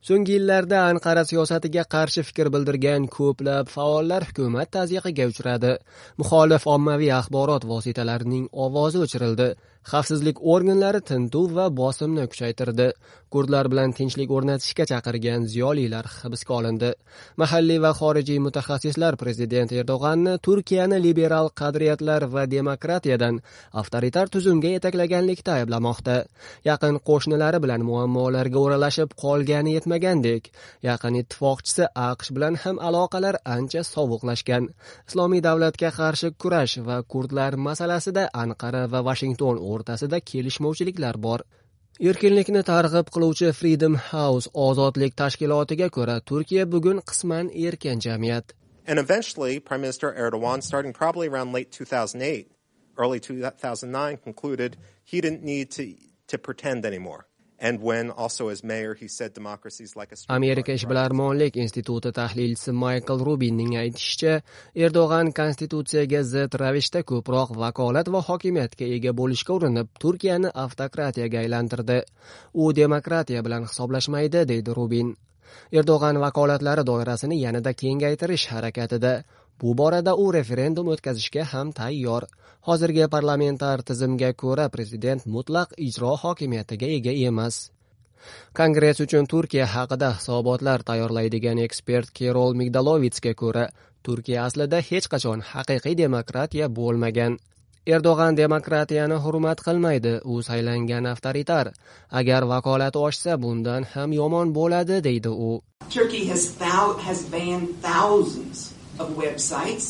So'nggi yillarda Anqara siyosatiga qarshi fikr bildirgan ko'plab faollar hukumat tazyiqiga uchradi. Muxolif ommaviy axborot vositalarining ovozi o'chirildi. Xavfsizlik organlari tintuv va bosimni kuchaytirdi. Kurdlar bilan tinchlik o'rnatishga chaqirgan ziyolilar hibsga olindi. Mahalliy va xorijiy mutaxassislar prezident Erdo'g'anni Turkiyani liberal qadriyatlar va demokratiyadan avtoritar tuzumga yetaklaganlikda ayblamoqda. Yaqin qo'shnilari bilan muammolarga o'ralashib qolgani yetmagandek, yaqin ittifoqchisi AQSh bilan ham aloqalar ancha sovuqlashgan. Islomiy davlatga qarshi kurash va kurdlar masalasida Anqara va Washington o'rtasida kelishmovchiliklar bor. Erkinlikni targ'ib qiluvchi Freedom House ozodlik tashkilotiga ko'ra, Turkiya bugun qisman erkin jamiyat. And eventually, Prime Minister Erdogan, starting probably around late 2008, early 2009, concluded he didn't need to pretend anymore. And when also as mayor, he said democracies like a... Amerika Ishbilarmonlik instituti tahlilchisi Michael Rubinning aytishicha, Erdo'g'an konstitutsiyaga zid ravishda ko'proq vakolat va hokimiyatga ega bo'lishga urinib, Turkiyani avtokratiyaga aylantirdi. U demokratiya bilan hisoblashmaydi, deydi Rubin. Erdo'g'an vakolatlari doirasini yanada kengaytirish harakatida. Bu borada u referendum o'tkazishga ham tayyor. Hozirgi parlamentar tizimga ko'ra prezident mutlaq ijro hokimiyatiga ega emas. Kongress uchun Turkiya haqida hisobotlar tayyorlaydigan ekspert Kerol Migdalovitsga ko'ra, Turkiya aslida hech qachon haqiqiy demokratiya bo'lmagan. Erdo'g'an demokratiyani hurmat qilmaydi, u saylangan avtoritar. Agar vakolati oshsa, bundan ham yomon bo'ladi, deydi u. Turkey has banned thousands of websites.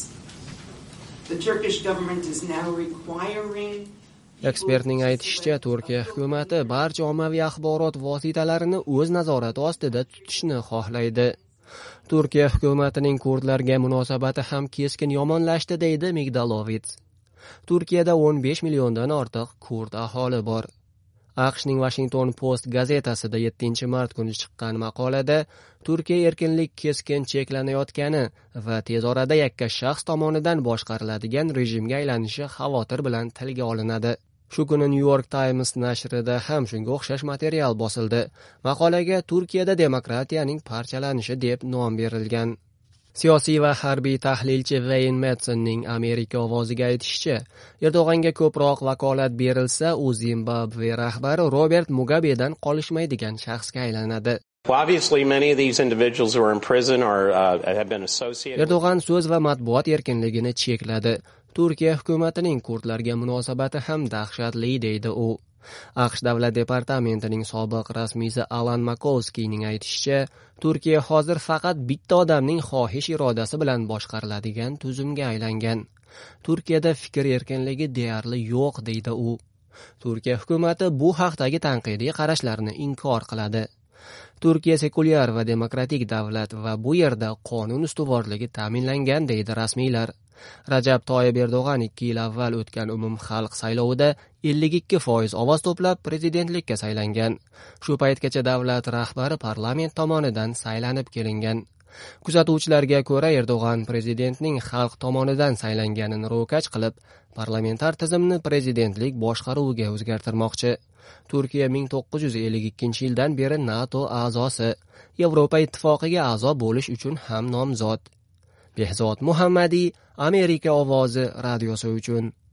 The Turkish government is now requiring... Ekspertning aytishicha, Turkiya hukumati barcha ommaviy axborot vositalarini o'z nazorati ostida tutishni xohlaydi. Turkiya hukumatining kurdlarga munosabati ham keskin yomonlashdi, deydi Migdalovits. Turkiyada 15 milliondan ortiq kurd aholi bor. AQShning Washington Post gazetasida 7-mart kuni chiqqan maqolada Turkiya erkinlik keskin cheklanayotgani va tez orada yakka shaxs tomonidan boshqariladigan rejimga aylanishi xavotir bilan tilga olinadi. Shu kuni New York Times nashrida ham shunga o'xshash material bosildi. Maqolaga Turkiyada demokratiyaning parchalanishi deb nom berilgan. Siyosiy va harbiy tahlilchi Wayne Madsonning Amerika ovoziga aytishicha, Erdo'g'anga ko'proq vakolat berilsa, u Zimbabve rahbari Robert Mugabedan qolishmaydigan shaxsga aylanadi. Erdo'g'an so'z va matbuot erkinligini chekladi. Turkiya hukumatining kurdlarga munosabati ham dahshatli, deydi u. AQSh davlat departamentining sobiq rasmiysi Alan Makovskiyning aytishicha, Turkiya hozir faqat bitta odamning xohish irodasi bilan boshqariladigan tuzumga aylangan. Turkiyada fikr erkinligi deyarli yo'q, deydi u. Turkiya hukumati bu haqdagi tanqidiy qarashlarni inkor qiladi. Turkiya sekulyar va demokratik davlat va bu yerda qonun ustuvorligi ta'minlangan, deydi rasmiylar. Rajab Toyyib Erdo'g'an 2 yil avval o'tgan umumxalq saylovida 52% ovoz to'plab prezidentlikka saylangan. Shu paytgacha davlat rahbari parlament tomonidan saylanib kelingan. Kuzatuvchilarga ko'ra, Erdo'g'an prezidentning xalq tomonidan saylanganini ro'kach qilib, parlamentar tizimni prezidentlik boshqaruviga o'zgartirmoqchi. Turkiya 1952-yildan beri NATO a'zosi, Yevropa ittifoqiga a'zo bo'lish uchun ham nomzod. Behzod Muhammadiy, Amerika ovozi radiosi uchun.